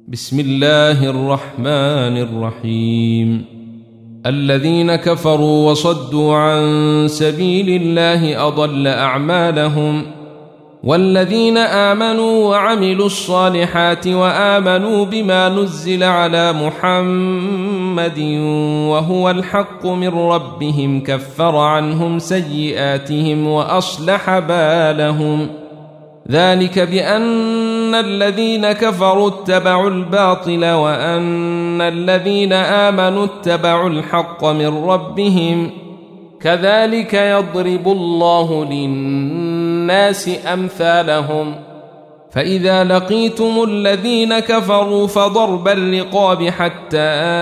بسم الله الرحمن الرحيم. الذين كفروا وصدوا عن سبيل الله أضل أعمالهم، والذين آمنوا وعملوا الصالحات وآمنوا بما نزل على محمد وهو الحق من ربهم كفر عنهم سيئاتهم وأصلح بالهم. ذلك بأن الذين كفروا اتبعوا الباطل وأن الذين آمنوا اتبعوا الحق من ربهم، كذلك يضرب الله للناس أمثالهم. فإذا لقيتم الذين كفروا فضرب الرقاب حتى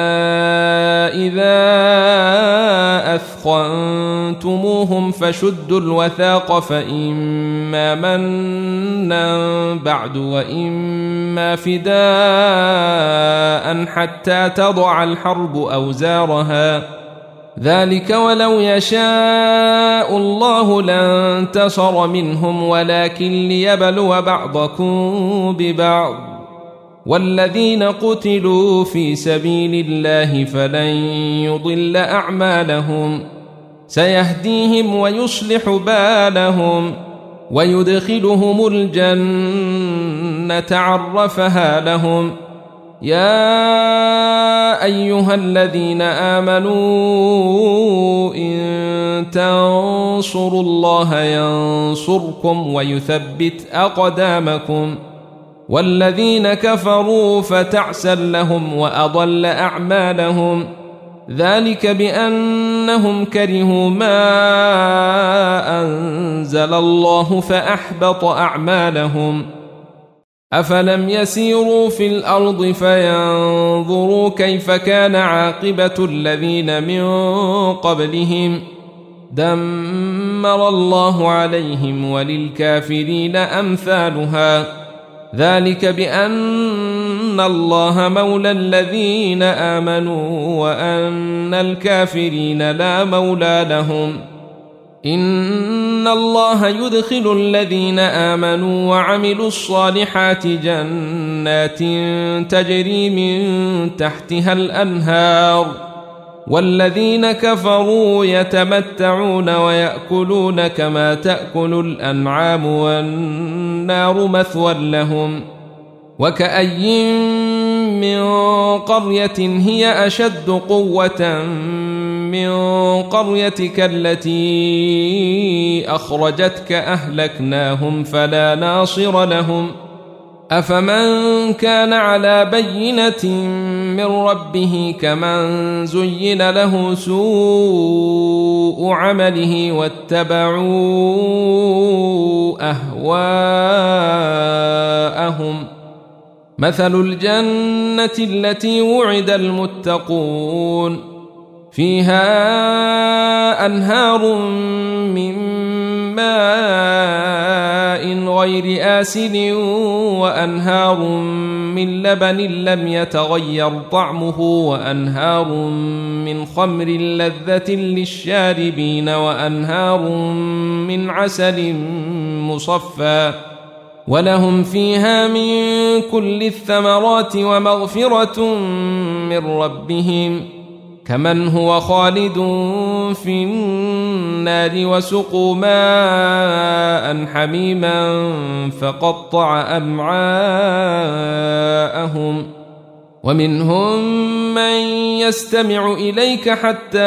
إذا أثخنتموهم فشدوا الوثاق، فإما منا بعد وإما فداء حتى تضع الحرب أوزارها. ذلك ولو يشاء الله لانتصر منهم ولكن ليبلو بعضكم ببعض. والذين قتلوا في سبيل الله فلن يضل أعمالهم، سيهديهم ويصلح بالهم ويدخلهم الجنة عرفها لهم. يا أيها الذين آمنوا إن تنصروا الله ينصركم ويثبت أقدامكم. والذين كفروا فتعسا لهم وأضل أعمالهم. ذلك بأنهم كرهوا ما أنزل الله فأحبط أعمالهم. أفلم يسيروا في الأرض فينظروا كيف كان عاقبة الذين من قبلهم، دمر الله عليهم وللكافرين أمثالها. ذلك بأن الله مولى الذين آمنوا وأن الكافرين لا مولى لهم. إن الله يدخل الذين آمنوا وعملوا الصالحات جنات تجري من تحتها الأنهار، والذين كفروا يتمتعون ويأكلون كما تأكل الأنعام والنار مثوى لهم. وكأي من قرية هي أشد قوة من قريتك التي أخرجتك أهلكناهم فلا ناصر لهم. أفمن كان على بينة من ربه كمن زين له سوء عمله واتبعوا أهواءهم. مثل الجنة التي وعد المتقون فيها أنهار من ماء غير آسن وأنهار من لبن لم يتغير طعمه وأنهار من خمر لذة للشاربين وأنهار من عسل مصفى، ولهم فيها من كل الثمرات ومغفرة من ربهم، كمن هو خالد في النار وسقوا ماء حميما فقطع أمعاءهم. ومنهم من يستمع إليك حتى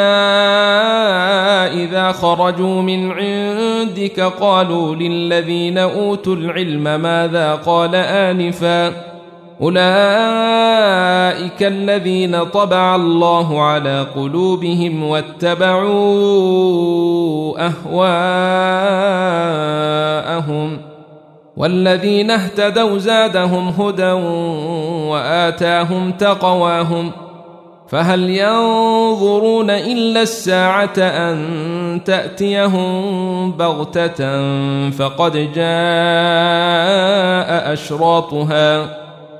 إذا خرجوا من عندك قالوا للذين أوتوا العلم ماذا قال آنفا، أولئك الذين طبع الله على قلوبهم واتبعوا أهواءهم. والذين اهتدوا زادهم هدى وآتاهم تقواهم. فهل ينظرون إلا الساعة أن تأتيهم بغتة فقد جاء أشراطها،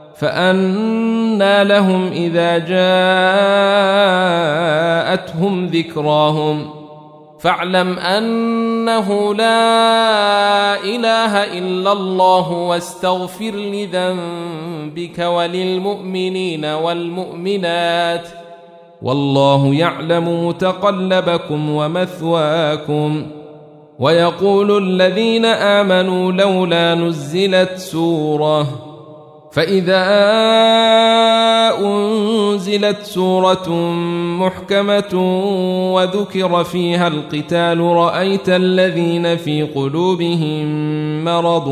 فأنى لهم إذا جاءتهم ذكراهم. فاعلم أنه لا إله إلا الله واستغفر لذنبك وللمؤمنين والمؤمنات والله يعلم متقلبكم ومثواكم. ويقول الذين آمنوا لولا نزلت سورة، فإذا أنزلت سورة محكمة وذكر فيها القتال رأيت الذين في قلوبهم مرض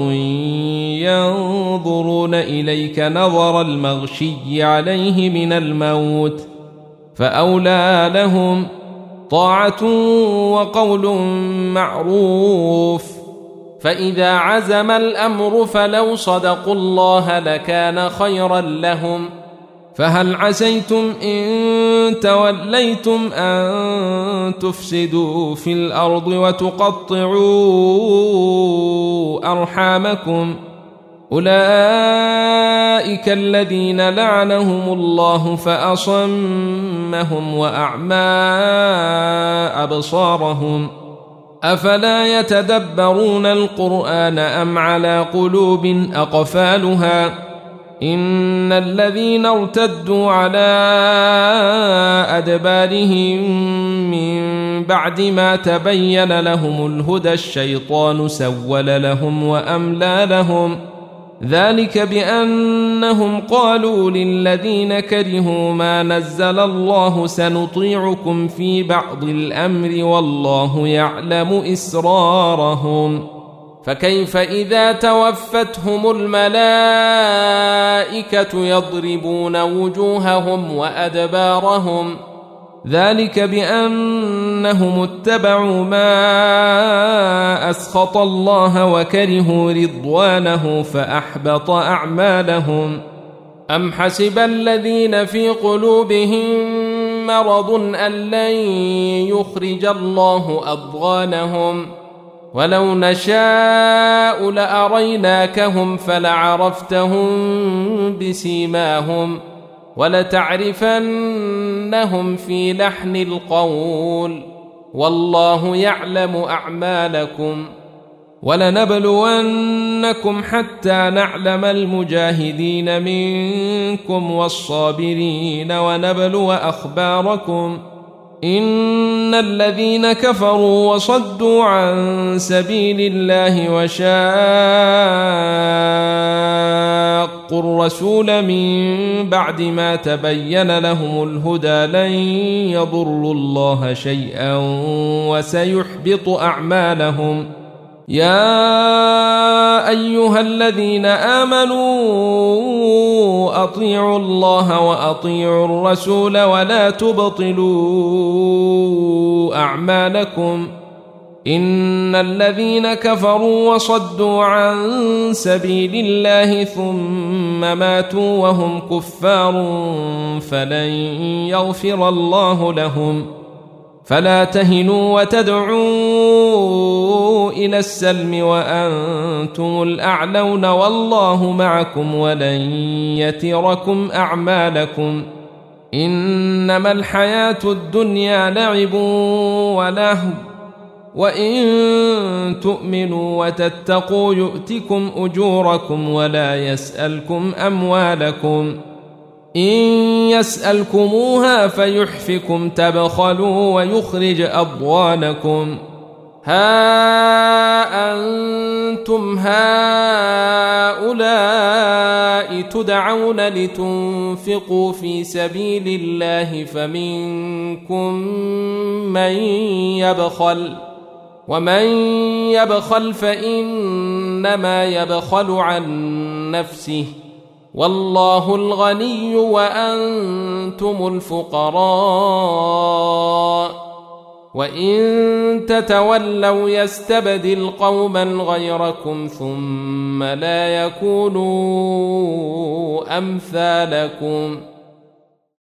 ينظرون إليك نظر المغشي عليه من الموت، فأولى لهم طاعة وقول معروف. فإذا عزم الأمر فلو صدقوا الله لكان خيرا لهم. فهل عسيتم إن توليتم أن تفسدوا في الأرض وتقطعوا أرحامكم؟ أولئك الذين لعنهم الله فأصمهم وأعمى أبصارهم. أفلا يتدبرون القرآن أم على قلوب أقفالها؟ إن الذين ارتدوا على أدبارهم من بعد ما تبين لهم الهدى الشيطان سول لهم وأملى لهم، ذلك بأنهم قالوا للذين كرهوا ما نزل الله سنطيعكم في بعض الأمر والله يعلم إسرارهم. فكيف إذا توفتهم الملائكة يضربون وجوههم وأدبارهم؟ ذلك بأنهم اتبعوا ما أسخط الله وكرهوا رضوانه فأحبط أعمالهم. أم حسب الذين في قلوبهم مرض أن لن يخرج الله أضغانهم؟ ولو نشاء لأريناكهم فلعرفتهم بسيماهم ولتعرفنهم في لحن القول والله يعلم أعمالكم. ولنبلونكم حتى نعلم المجاهدين منكم والصابرين ونبلو أخباركم. إن الذين كفروا وصدوا عن سبيل الله وشاقوا الرسول من بعد ما تبين لهم الهدى لن يضروا الله شيئا وسيحبط أعمالهم. يا أيها الذين آمنوا أطيعوا الله وأطيعوا الرسول ولا تبطلوا أعمالكم. إن الذين كفروا وصدوا عن سبيل الله ثم ماتوا وهم كفار فلن يغفر الله لهم. فلا تهنوا وتدعوا إلى السلم وأنتم الأعلون والله معكم ولن يتركم أعمالكم. إنما الحياة الدنيا لعب ولهو وإن تؤمنوا وتتقوا يؤتكم أجوركم ولا يسألكم أموالكم. إن يسألكموها فيحفكم تبخلوا ويخرج أضغانكم. ها أنتم هؤلاء تدعون لتنفقوا في سبيل الله فمنكم من يبخل ومن يبخل فإنما يبخل عن نفسه والله الغني وأنتم الفقراء وإن تتولوا يستبدل قوما غيركم ثم لا يكونوا أمثالكم.